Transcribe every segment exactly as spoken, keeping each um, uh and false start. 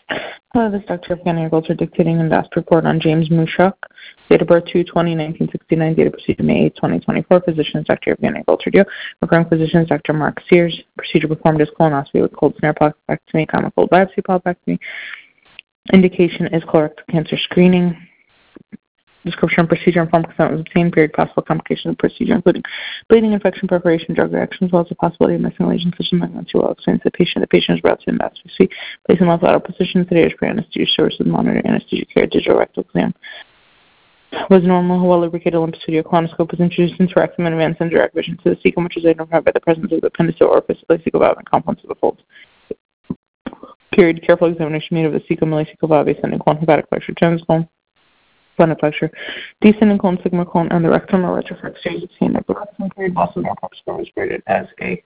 Hello, this is Doctor Evgeny Golter dictating an endoscopy report on James Mushok. Date of birth two twenty nineteen sixty-nine. Date of procedure May eighth, twenty twenty-four. Physicians Doctor Evgeny Golter Dio. Referring physicians Doctor Mark Sears. Procedure performed is colonoscopy with cold snare polypectomy, comma cold biopsy polypectomy. Indication is colorectal cancer screening. Description of procedure and form consent was obtained. Period. Possible complications of procedure, including bleeding, infection, perforation, drug reactions, as well as the possibility of missing lesions such as malignancy. Well explains the patient. The patient is brought to endoscopy suite, placed in left lateral position. Sedated pre-anesthesia source with monitor anesthesia care. Digital rectal exam was normal. Well lubricated lymphocytic colonoscope was introduced into rectum and advanced in direct vision to the cecum, which is identified by the presence of the appendiceal orifice, ileocecal valve, and complements of the folds. Period. Careful examination made of the cecum, ileocecal valve, ascending colon, hepatic flexure, genital colon, splenic flexure, descending colon, sigma colon, and the rectum or retroflex series of seen upper rectum. Period. Boston Airport score was graded as a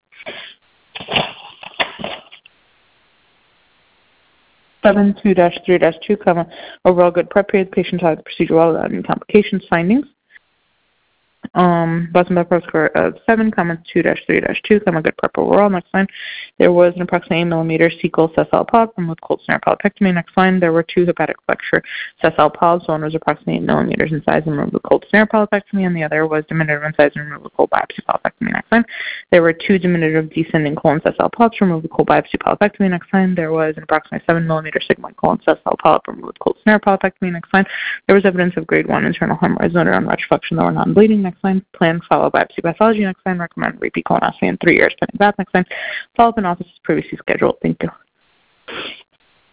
seven two dash three dash two, comma, overall good prep period. The patient had the procedure well without any complications. Findings. Um, Boston Airport score of seven, comma, two dash three dash two, comma, good prep overall. Next line. There was an approximately eight millimeter cecal sessile polyp removed with cold snare polypectomy. Next line. There were two hepatic flexure sessile polyps. One was approximately eight millimeters in size and removed with cold snare polypectomy, and the other was diminutive in size and removed with cold biopsy polypectomy. Next line. There were two diminutive descending colon sessile polyps removed with cold biopsy polypectomy. Next line. There was an approximately seven millimeter sigmoid colon sessile polyp removed with cold snare polypectomy. Next line. There was evidence of grade one internal hemorrhoids noted on retroflexion that were non-bleeding. Next line. Plan follow biopsy pathology. Next line. Recommend repeat colonoscopy in three years pending that. Next line. Follow up in office as previously scheduled. Thank you.